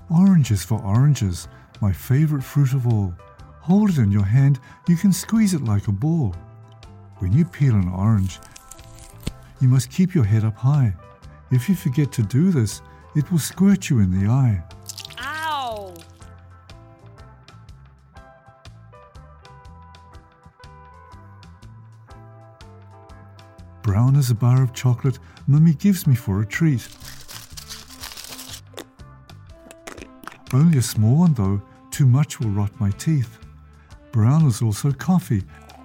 Oranges for oranges, my favourite fruit of all. Hold it in your hand, you can squeeze it like a ball. When you peel an orange, you must keep your head up high. If you forget to do this, it will squirt you in the eye. Ow! Brown as a bar of chocolate, Mummy gives me for a treat. Only a small one though, too much will rot my teeth. Brown is also coffee.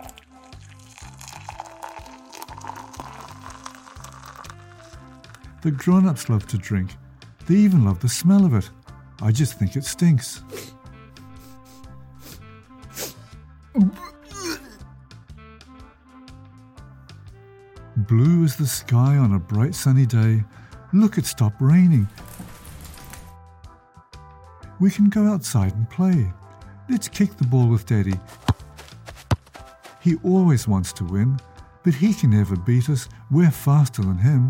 The grown-ups love to drink. They even love the smell of it. I just think it stinks. Blue as the sky on a bright sunny day. Look, it stopped raining. We can go outside and play. Let's kick the ball with Daddy. He always wants to win, but he can never beat us. We're faster than him.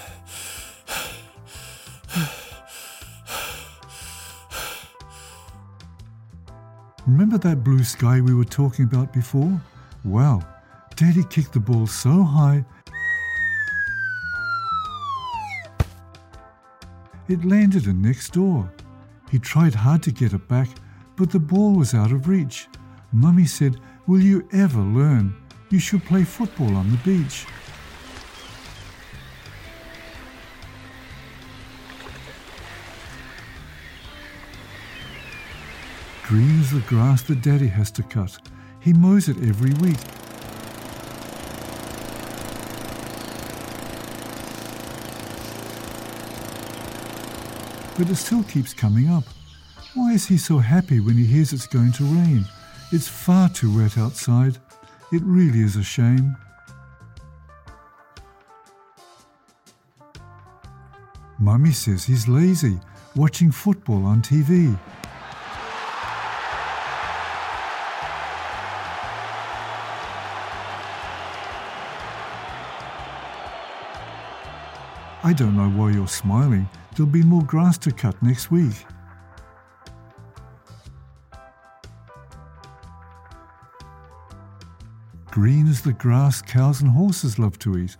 Remember that blue sky we were talking about before? Well, Daddy kicked the ball so high, it landed in next door. He tried hard to get it back, but the ball was out of reach. Mummy said, "Will you ever learn? You should play football on the beach." Green is the grass that Daddy has to cut. He mows it every week. But it still keeps coming up. Why is he so happy when he hears it's going to rain? It's far too wet outside. It really is a shame. Mummy says he's lazy, watching football on TV. I don't know why you're smiling. There'll be more grass to cut next week. Green is the grass cows and horses love to eat.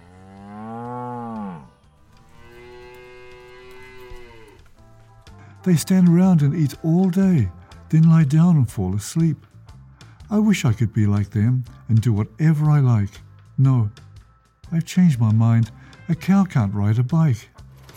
They stand around and eat all day, then lie down and fall asleep. I wish I could be like them and do whatever I like. No, I've changed my mind. A cow can't ride a bike.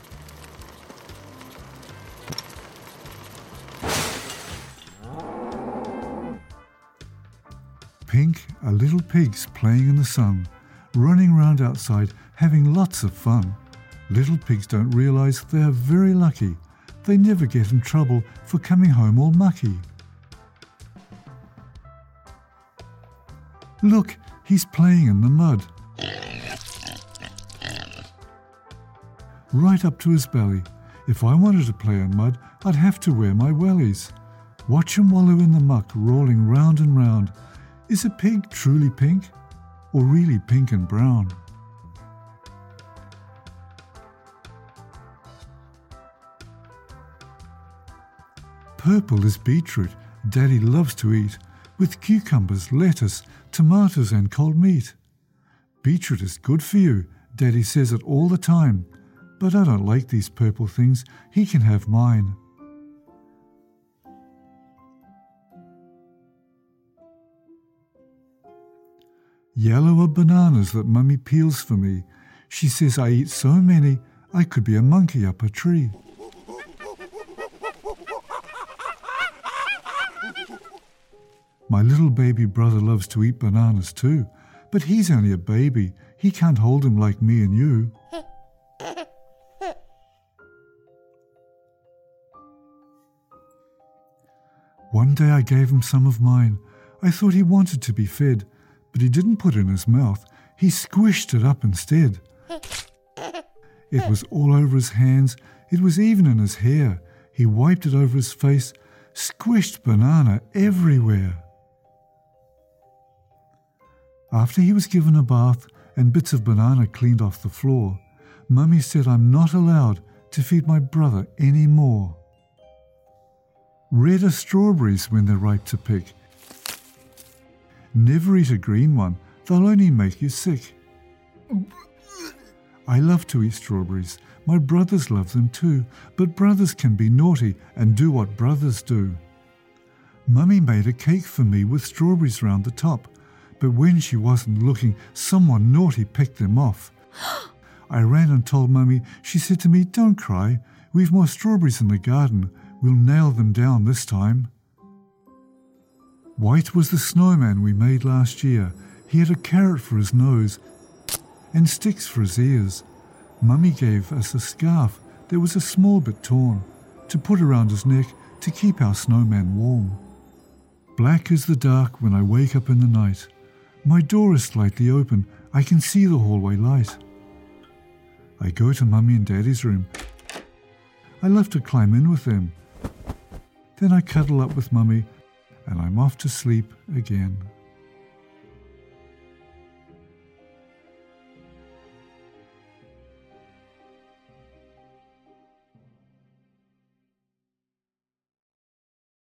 Pink are little pigs playing in the sun, running around outside, having lots of fun. Little pigs don't realize they are very lucky. They never get in trouble for coming home all mucky. Look, he's playing in the mud. Right up to his belly. If I wanted to play in mud, I'd have to wear my wellies. Watch him wallow in the muck, rolling round and round. Is a pig truly pink, or really pink and brown? Purple is beetroot. Daddy loves to eat, with cucumbers, lettuce, tomatoes and cold meat. Beetroot is good for you. Daddy says it all the time. But I don't like these purple things. He can have mine. Yellow are bananas that Mummy peels for me. She says I eat so many, I could be a monkey up a tree. My little baby brother loves to eat bananas too, but he's only a baby. He can't hold him like me and you. One day I gave him some of mine. I thought he wanted to be fed, but he didn't put it in his mouth. He squished it up instead. It was all over his hands. It was even in his hair. He wiped it over his face, squished banana everywhere. After he was given a bath and bits of banana cleaned off the floor, Mummy said I'm not allowed to feed my brother any more. Red are strawberries when they're ripe to pick. Never eat a green one, they'll only make you sick. I love to eat strawberries. My brothers love them too, but brothers can be naughty and do what brothers do. Mummy made a cake for me with strawberries round the top, but when she wasn't looking, someone naughty picked them off. I ran and told Mummy. She said to me, "Don't cry, we've more strawberries in the garden. We'll nail them down this time." White was the snowman we made last year. He had a carrot for his nose and sticks for his ears. Mummy gave us a scarf that was a small bit torn to put around his neck to keep our snowman warm. Black is the dark when I wake up in the night. My door is slightly open. I can see the hallway light. I go to Mummy and Daddy's room. I love to climb in with them. Then I cuddle up with Mummy and I'm off to sleep again.